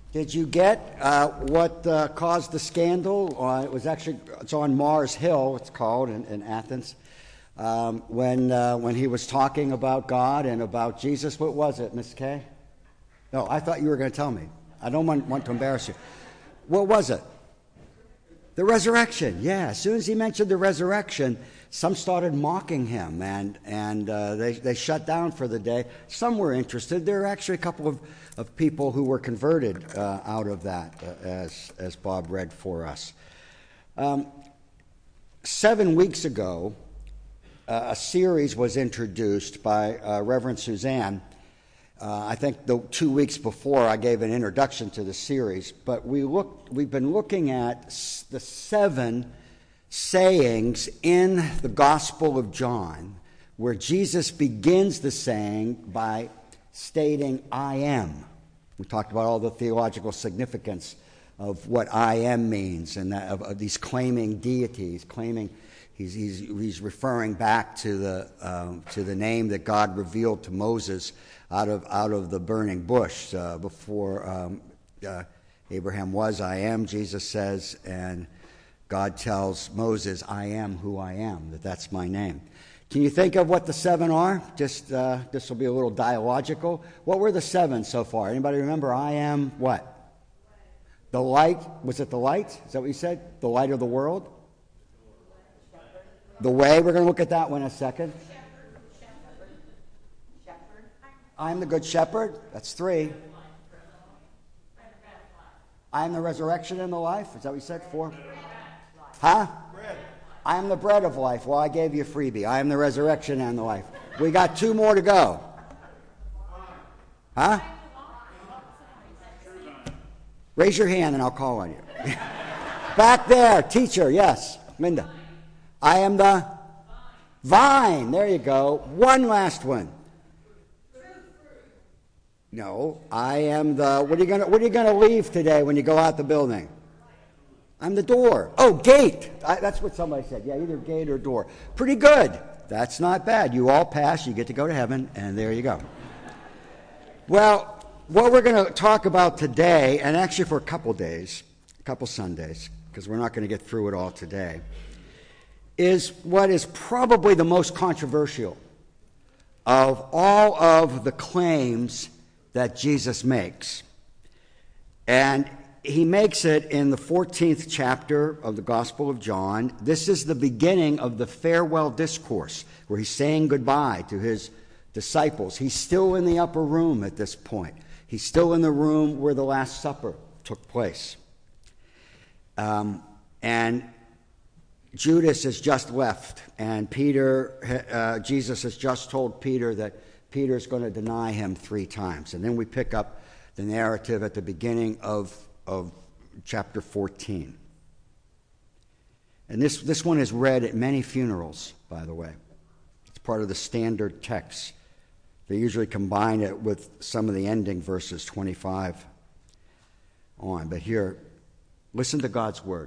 Did you get what caused the scandal? It's on Mars Hill, it's called, in Athens. When he was talking about God and about Jesus. What was it, Miss Kay? No, I thought you were going to tell me. I don't want to embarrass you. What was it? The resurrection, yeah. As soon as he mentioned the resurrection, some started mocking him, and they shut down for the day. Some were interested. There were actually a couple of people who were converted out of that, as Bob read for us. 7 weeks ago, a series was introduced by Reverend Suzanne. I think 2 weeks before I gave an introduction to the series, but we've been looking at the 7 sayings in the Gospel of John, where Jesus begins the saying by stating, I am. We talked about all the theological significance of what I am means, and that of these claiming deities, claiming he's referring back to the name that God revealed to Moses out of the burning bush before Abraham was, I am, Jesus says, and God tells Moses, I am who I am, that's my name. Can you think of what the 7 are? Just this will be a little dialogical. What were the 7 so far? Anybody remember? I am what? The light. Was it the light? Is that what you said? The light of the world? The way. We're going to look at that one in a second. I am the good shepherd. That's 3. I am the resurrection and the life. Is that what you said? 4. Huh? Bread. I am the bread of life. Well, I gave you a freebie. I am the resurrection and the life. We got 2 more to go. Huh? Raise your hand and I'll call on you. Back there, teacher, yes. Linda. I am the vine. There you go. One last one. No, I am the. What are you gonna leave today when you go out the building? I'm the door. Oh, gate. That's what somebody said. Yeah, either gate or door. Pretty good. That's not bad. You all pass. You get to go to heaven, and there you go. Well, what we're going to talk about today, and actually for a couple days, a couple Sundays, because we're not going to get through it all today, is what is probably the most controversial of all of the claims that Jesus makes. And he makes it in the 14th chapter of the Gospel of John. This is the beginning of the farewell discourse, where he's saying goodbye to his disciples. He's still in the upper room at this point. He's still in the room where the Last Supper took place. And Judas has just left, and Jesus has just told Peter that Peter's going to deny him 3 times. And then we pick up the narrative at the beginning of chapter 14. And this one is read at many funerals, by the way. It's part of the standard text. They usually combine it with some of the ending verses 25 on. But here, listen to God's word.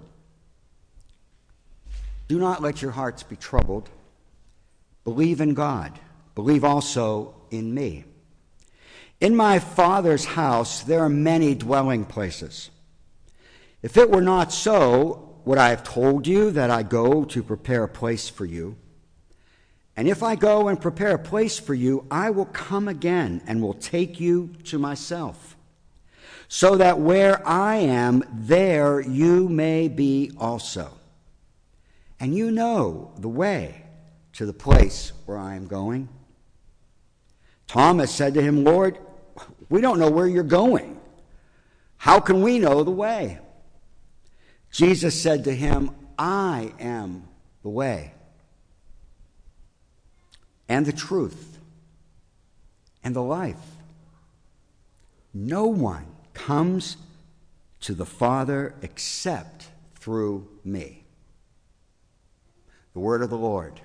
Do not let your hearts be troubled. Believe in God. Believe also in me. In my Father's house there are many dwelling places. If it were not so, would I have told you that I go to prepare a place for you? And if I go and prepare a place for you, I will come again and will take you to myself, so that where I am, there you may be also. And you know the way to the place where I am going. Thomas said to him, Lord, we don't know where you're going. How can we know the way? Jesus said to him, I am the way and the truth and the life. No one comes to the Father except through me. The word of the Lord.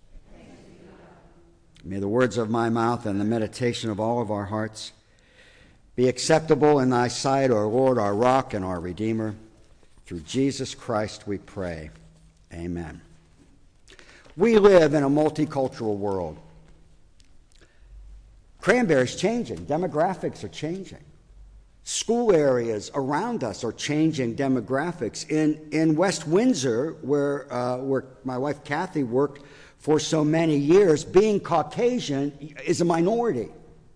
May the words of my mouth and the meditation of all of our hearts be acceptable in thy sight, O Lord, our rock and our Redeemer. Through Jesus Christ we pray. Amen. We live in a multicultural world. Cranberry's changing. Demographics are changing. School areas around us are changing demographics. In West Windsor, where my wife Kathy worked for so many years, being Caucasian is a minority.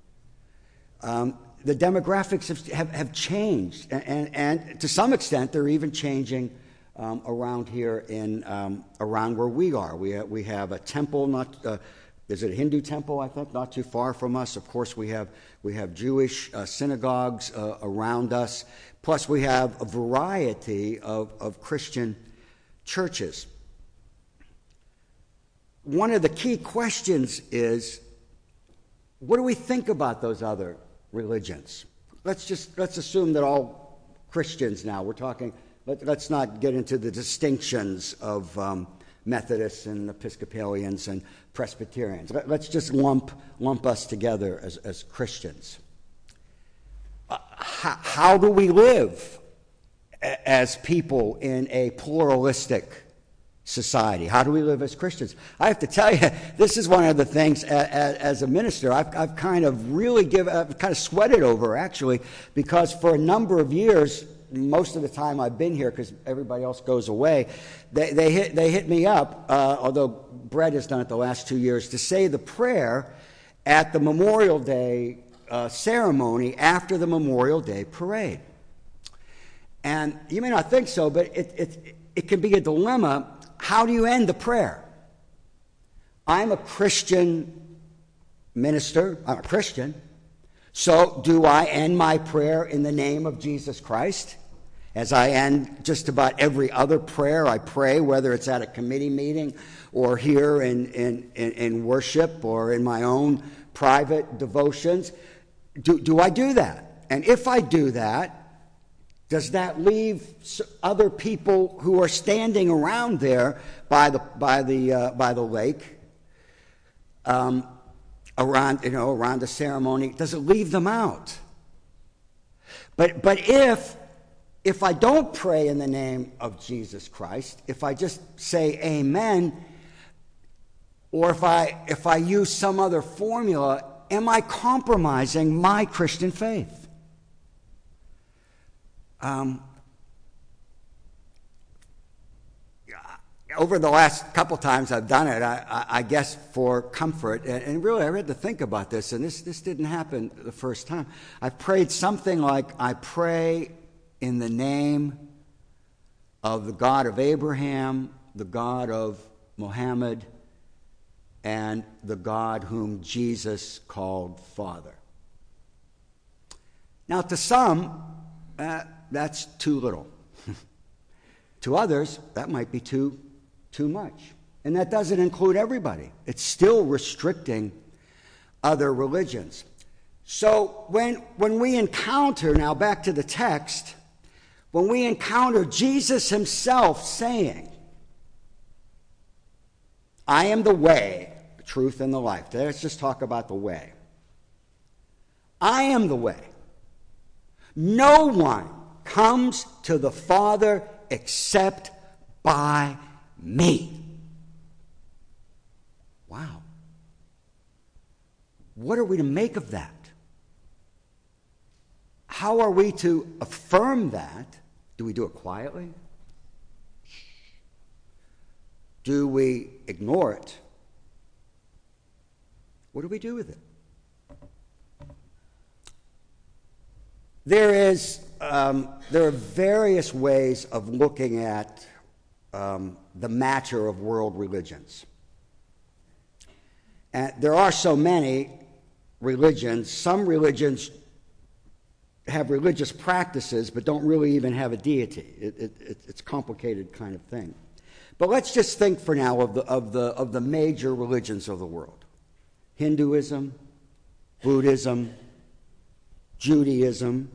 The demographics have changed, and to some extent, they're even changing around here around where we are. We have a temple, is it a Hindu temple, I think, not too far from us. Of course, we have Jewish synagogues around us. Plus, we have a variety of Christian churches. One of the key questions is, what do we think about those other religions? Let's assume that all Christians now, we're talking, let's not get into the distinctions of Methodists and Episcopalians and Presbyterians. Let's just lump us together as Christians. How do we live as people in a pluralistic society? How do we live as Christians? I have to tell you, this is one of the things as a minister I've kind of sweated over, actually, because for a number of years, most of the time I've been here, because everybody else goes away, they hit me up, although Brett has done it the last 2 years, to say the prayer at the Memorial Day ceremony after the Memorial Day parade. And you may not think so, but it can be a dilemma. How do you end the prayer? I'm a Christian minister. I'm a Christian. So do I end my prayer in the name of Jesus Christ? As I end just about every other prayer I pray, whether it's at a committee meeting or here in worship or in my own private devotions. Do I do that? And if I do that, does that leave other people who are standing around there by the lake, around the ceremony? Does it leave them out? But if I don't pray in the name of Jesus Christ, if I just say Amen, or if I use some other formula, am I compromising my Christian faith? Over the last couple times I've done it, I guess for comfort, and really I had to think about this, and this didn't happen the first time. I prayed something like, I pray in the name of the God of Abraham, the God of Muhammad, and the God whom Jesus called Father. Now, to some, that's too little. To others, that might be too much. And that doesn't include everybody. It's still restricting other religions. So when we encounter, now back to the text, when we encounter Jesus himself saying, I am the way, the truth, and the life. Let's just talk about the way. I am the way. No one comes to the Father except by me. Wow. What are we to make of that? How are we to affirm that? Do we do it quietly? Do we ignore it? What do we do with it? There are various ways of looking at the matter of world religions. And there are so many religions. Some religions have religious practices but don't really even have a deity. It's a complicated kind of thing. But let's just think for now of the major religions of the world: Hinduism, Buddhism, Judaism,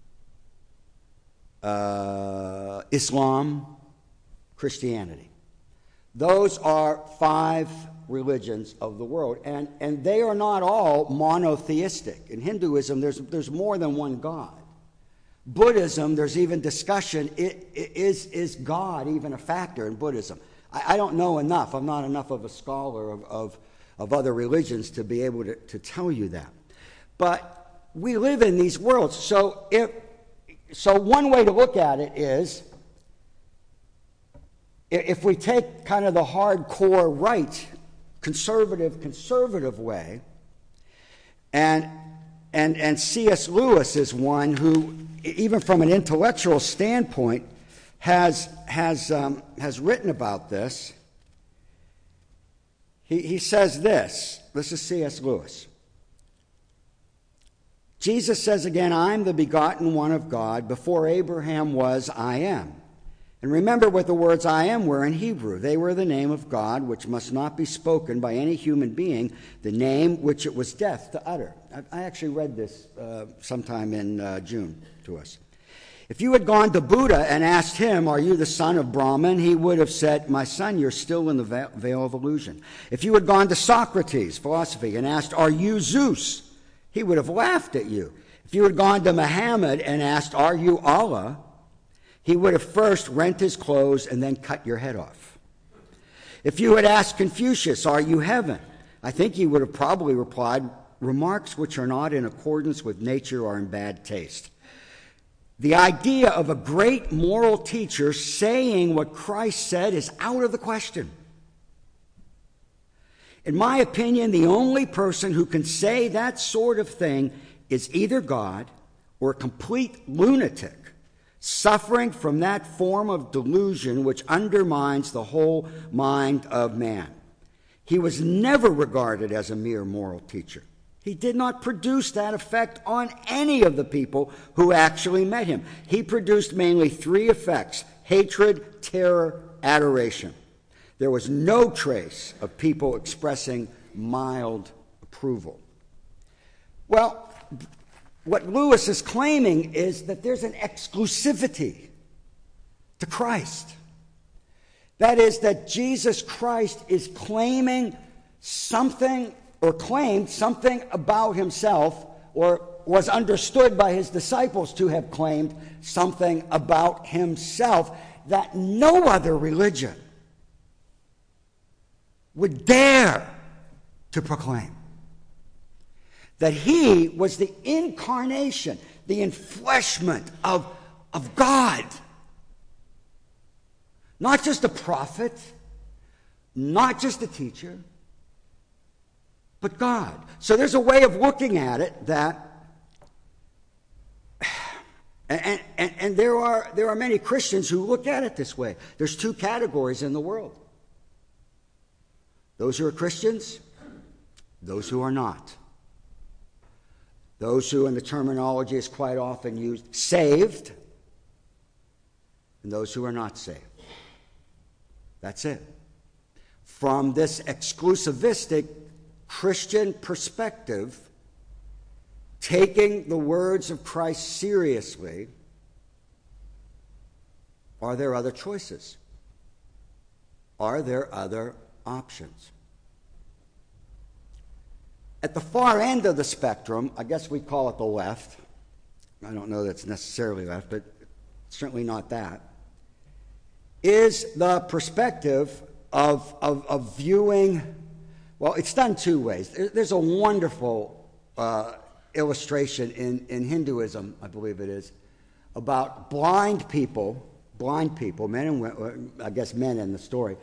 Islam, Christianity. Those are 5 religions of the world, and they are not all monotheistic. In Hinduism, there's more than one God. Buddhism, there's even discussion, is God even a factor in Buddhism? I don't know enough. I'm not enough of a scholar of other religions to be able to tell you that. But we live in these worlds. So one way to look at it is, if we take kind of the hardcore right, conservative way, and C.S. Lewis is one who, even from an intellectual standpoint, has written about this. He says this. This is C.S. Lewis. Jesus says again, I'm the begotten one of God. Before Abraham was, I am. And remember what the words I am were in Hebrew. They were the name of God, which must not be spoken by any human being, the name which it was death to utter. I actually read this sometime in June to us. If you had gone to Buddha and asked him, are you the son of Brahman? He would have said, my son, you're still in the veil of illusion. If you had gone to Socrates, philosophy, and asked, are you Zeus? He would have laughed at you. If you had gone to Muhammad and asked, are you Allah? He would have first rent his clothes and then cut your head off. If you had asked Confucius, are you heaven? I think he would have probably replied, remarks which are not in accordance with nature are in bad taste. The idea of a great moral teacher saying what Christ said is out of the question. In my opinion, the only person who can say that sort of thing is either God or a complete lunatic, suffering from that form of delusion which undermines the whole mind of man. He was never regarded as a mere moral teacher. He did not produce that effect on any of the people who actually met him. He produced mainly three effects: hatred, terror, adoration. There was no trace of people expressing mild approval. Well, what Lewis is claiming is that there's an exclusivity to Christ. That is, that Jesus Christ is claiming something, or claimed something about himself, or was understood by his disciples to have claimed something about himself that no other religion would dare to proclaim. That he was the incarnation, the enfleshment of God. Not just a prophet, not just a teacher, but God. So there's a way of looking at it that, and there are many Christians who look at it this way. There's two categories in the world: those who are Christians, those who are not. Those who, in the terminology is quite often used, saved, and those who are not saved. That's it. From this exclusivistic Christian perspective, taking the words of Christ seriously, are there other choices? Are there other options? At the far end of the spectrum, I guess we call it the left. I don't know that it's necessarily left, but certainly not that, is the perspective of viewing. Well, it's done two ways. There's a wonderful illustration in Hinduism, I believe it is, about blind people, men and women, I guess men in the story,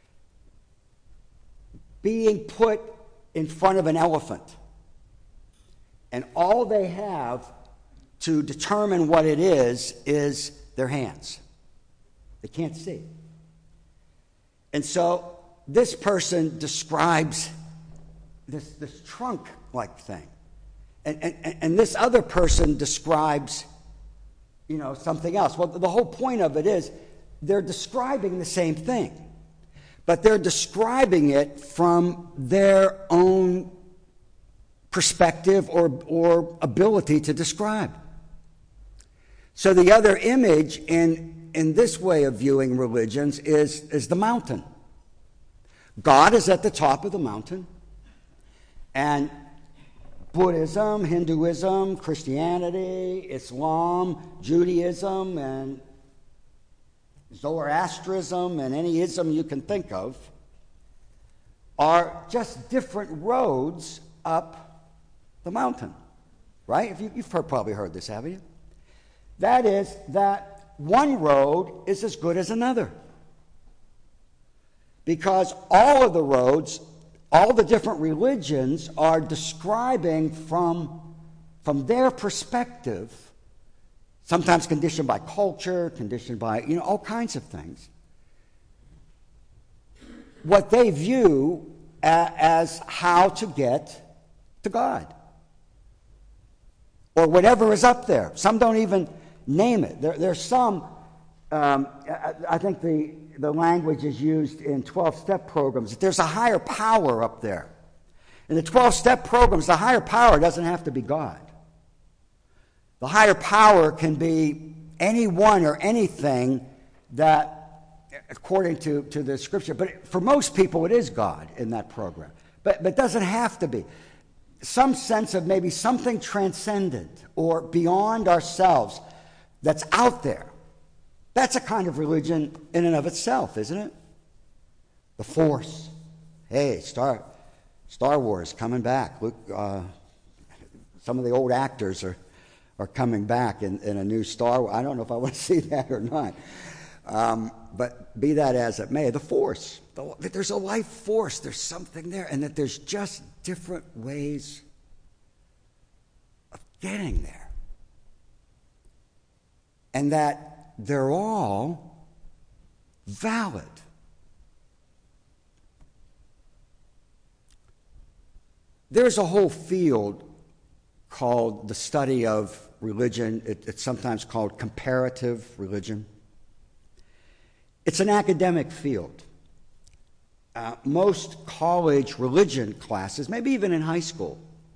being put in front of an elephant. And all they have to determine what it is their hands. They can't see. And so this person describes this trunk-like thing. And this other person describes, something else. Well, the whole point of it is they're describing the same thing, but they're describing it from their own perspective or ability to describe. So the other image in this way of viewing religions is the mountain. God is at the top of the mountain, and Buddhism, Hinduism, Christianity, Islam, Judaism, and Zoroastrianism, and any ism you can think of, are just different roads up the mountain, right? You've probably heard this, haven't you? That is that one road is as good as another. Because all of the roads, all the different religions are describing from their perspective, sometimes conditioned by culture, conditioned by, all kinds of things, what they view as how to get to God. Or whatever is up there. Some don't even name it. There's some, I think the language is used in 12-step programs, that there's a higher power up there. In the 12-step programs, the higher power doesn't have to be God. The higher power can be anyone or anything that, according to the Scripture, but for most people it is God in that program. But it doesn't have to be. Some sense of maybe something transcendent or beyond ourselves that's out there. That's a kind of religion in and of itself, isn't it? The Force. Hey, Star Wars coming back. Luke, some of the old actors are coming back in a new Star Wars. I don't know if I want to see that or not. But be that as it may, the Force. There's a life force. There's something there. And that there's just different ways of getting there. And that they're all valid. There's a whole field called the study of religion. It's sometimes called comparative religion. It's an academic field. Most college religion classes, maybe even in high school,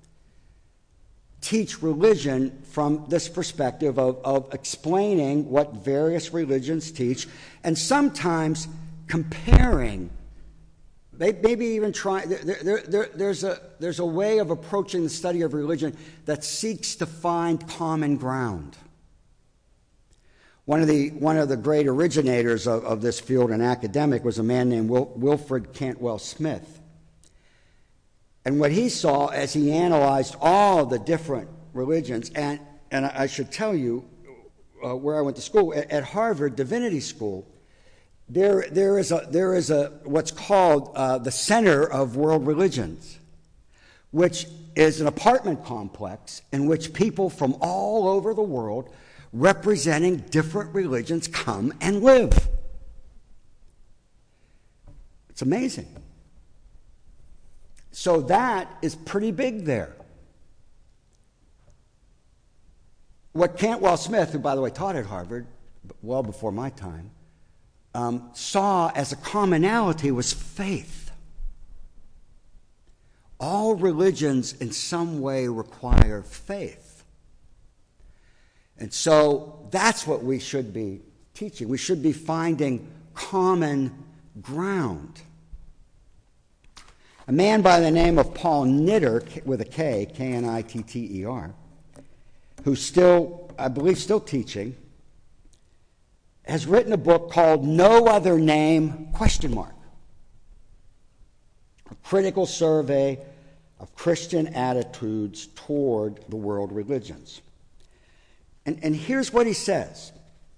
teach religion from this perspective of explaining what various religions teach, and sometimes comparing. Maybe even trying. There's a way of approaching the study of religion that seeks to find common ground. One of the great originators of this field, an academic, was a man named Wilfred Cantwell Smith. And what he saw as he analyzed all the different religions, and I should tell you where I went to school, at Harvard Divinity School, there is a what's called the Center of World Religions, which is an apartment complex in which people from all over the world representing different religions come and live. It's amazing. So that is pretty big there. What Cantwell Smith, who by the way taught at Harvard well before my time, saw as a commonality was faith. All religions in some way require faith. And so that's what we should be teaching. We should be finding common ground. A man by the name of Paul Knitter, with a K, K-N-I-T-T-E-R, who's still, I believe, still teaching, has written a book called No Other Name, ? A critical survey of Christian attitudes toward the world religions. And here's what he says.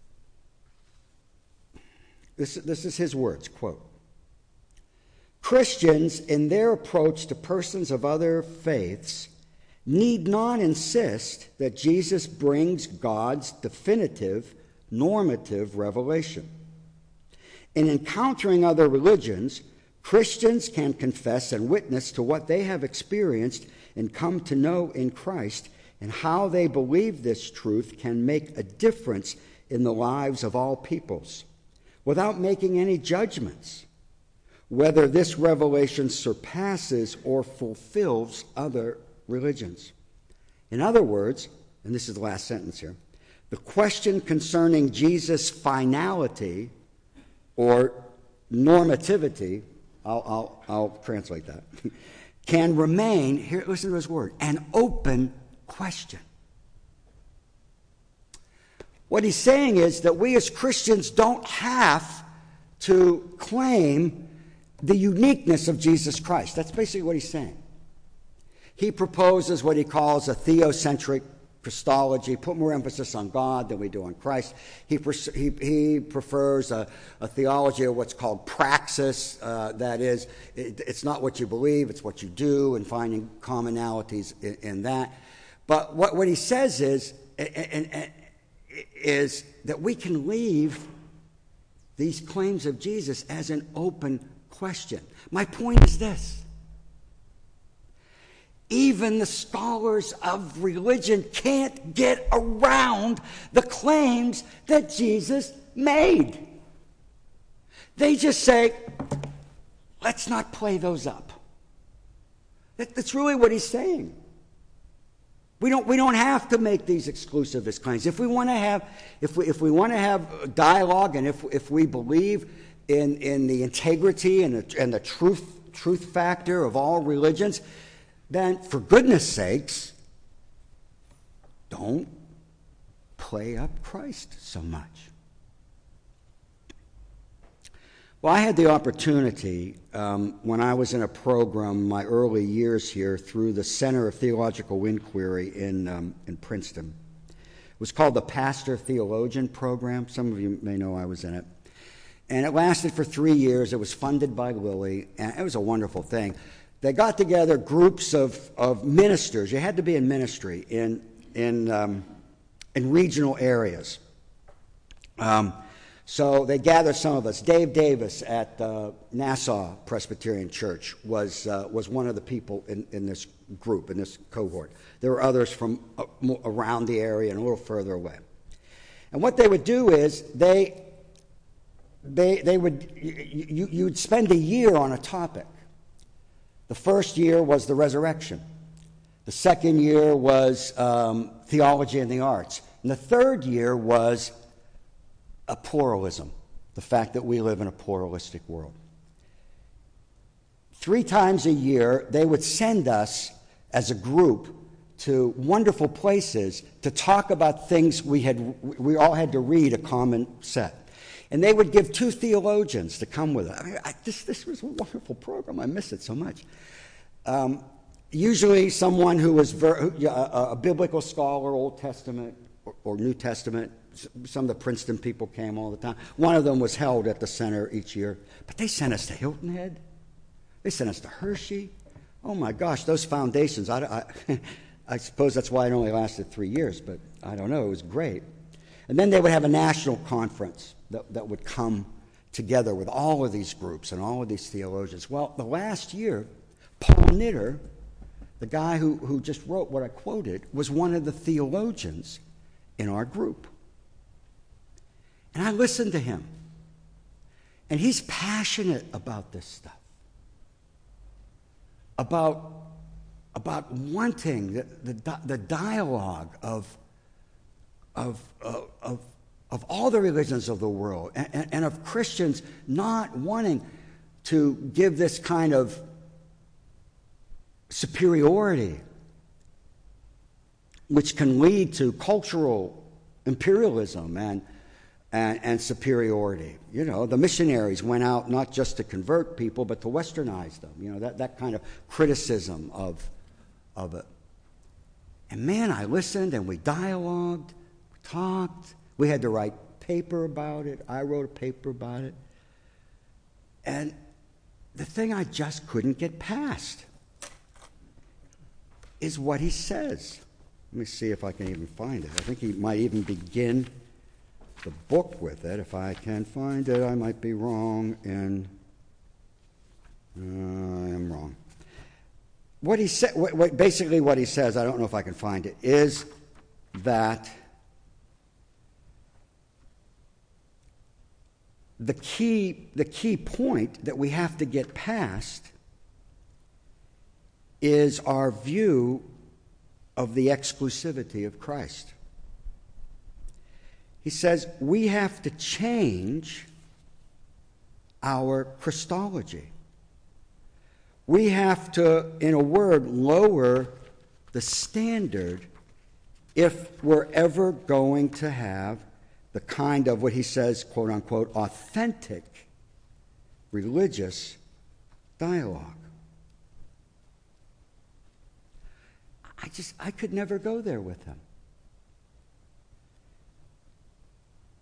This is his words, quote, Christians, in their approach to persons of other faiths, need not insist that Jesus brings God's definitive, normative revelation. In encountering other religions, Christians can confess and witness to what they have experienced and come to know in Christ, and how they believe this truth can make a difference in the lives of all peoples, without making any judgments, whether this revelation surpasses or fulfills other religions. In other words, and this is the last sentence here, the question concerning Jesus' finality or normativity, I'll translate that, can remain, here, listen to this word, an open question. What he's saying is that we as Christians don't have to claim the uniqueness of Jesus Christ. That's basically what he's saying. He proposes what he calls a theocentric Christology, put more emphasis on God than we do on Christ. He prefers a theology of what's called praxis. That is, it's not what you believe, it's what you do, and finding commonalities in that. But what he says is that we can leave these claims of Jesus as an open question. My point is this. Even the scholars of religion can't get around the claims that Jesus made. They just say, let's not play those up. That's really what he's saying. We don't have to make these exclusivist claims. If we want to have dialogue, and if we believe in the integrity and the truth factor of all religions, then for goodness sakes, don't play up Christ so much. Well, I had the opportunity when I was in a program, my early years here, through the Center of Theological Inquiry in Princeton. It was called the Pastor Theologian Program. Some of you may know I was in it. And it lasted for 3 years. It was funded by Lilly, and it was a wonderful thing. They got together groups of ministers. You had to be in ministry in regional areas. So they gathered some of us. Dave Davis at Nassau Presbyterian Church was one of the people in this group, in this cohort. There were others from around the area and a little further away. And what they would do is you'd spend a year on a topic. The first year was the resurrection. The second year was theology and the arts. And the third year was a pluralism, the fact that we live in a pluralistic world. 3 times a year, they would send us as a group to wonderful places to talk about things we all had to read a common set. And they would give 2 theologians to come with us. I mean, this was a wonderful program. I miss it so much. Usually someone who was a biblical scholar, Old Testament or New Testament. Some of the Princeton people came all the time. One of them was held at the center each year. But they sent us to Hilton Head. They sent us to Hershey. Oh, my gosh, those foundations. I suppose that's why it only lasted 3 years, but I don't know. It was great. And then they would have a national conference that would come together with all of these groups and all of these theologians. Well, the last year, Paul Knitter, the guy who just wrote what I quoted, was one of the theologians in our group. And I listened to him. And he's passionate about this stuff. About wanting the dialogue of all the religions of the world, and of Christians not wanting to give this kind of superiority, which can lead to cultural imperialism and superiority. You know, the missionaries went out not just to convert people, but to westernize them. You know, that kind of criticism of it. And man, I listened and we dialogued, we talked. We had to write paper about it. I wrote a paper about it. And the thing I just couldn't get past is what he says. Let me see if I can even find it. I think he might even begin the book with it. If I can find it, I might be wrong, and I am wrong. What he said, basically what he says, I don't know if I can find it, is that the key point that we have to get past is our view of the exclusivity of Christ. He says we have to change our Christology. We have to, in a word, lower the standard if we're ever going to have the kind of what he says, quote unquote, authentic religious dialogue. I could never go there with him.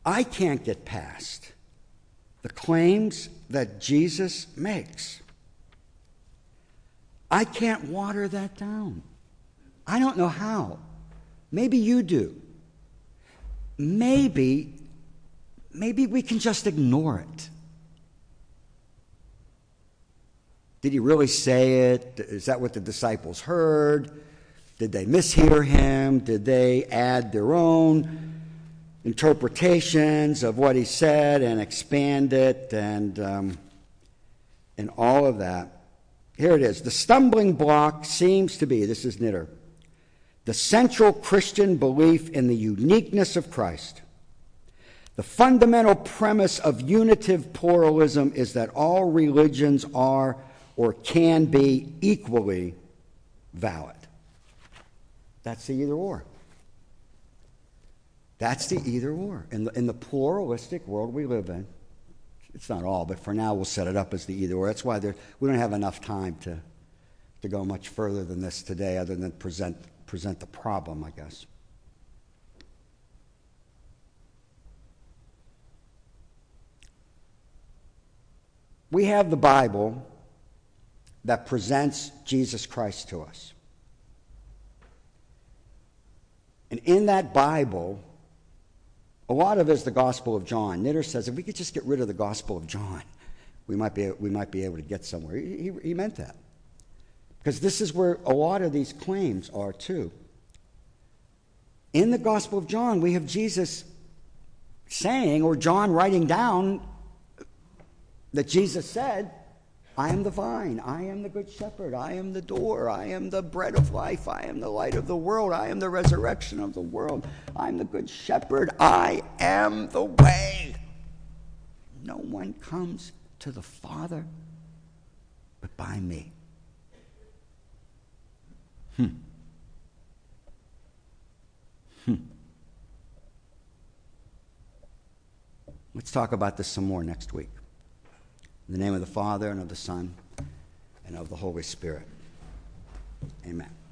I can't get past the claims that Jesus makes. I can't water that down. I don't know how. Maybe you do. Maybe we can just ignore it. Did he really say it? Is that what the disciples heard? Did they mishear him? Did they add their own interpretations of what he said and expand it and all of that? Here it is. The stumbling block seems to be, this is Knitter, the central Christian belief in the uniqueness of Christ. The fundamental premise of unitive pluralism is that all religions are or can be equally valid. That's the either or. That's the either or. In the pluralistic world we live in, it's not all, but for now we'll set it up as the either or. That's why we don't have enough time to go much further than this today, other than present the problem, I guess. We have the Bible that presents Jesus Christ to us. And in that Bible, a lot of it is the Gospel of John. Knitter says if we could just get rid of the Gospel of John, we might be able to get somewhere. He meant that. Because this is where a lot of these claims are too. In the Gospel of John, we have Jesus saying, or John writing down, that Jesus said, I am the vine, I am the good shepherd, I am the door, I am the bread of life, I am the light of the world, I am the resurrection of the world, I am the good shepherd, I am the way. No one comes to the Father but by me. Let's talk about this some more next week. In the name of the Father, and of the Son, and of the Holy Spirit. Amen.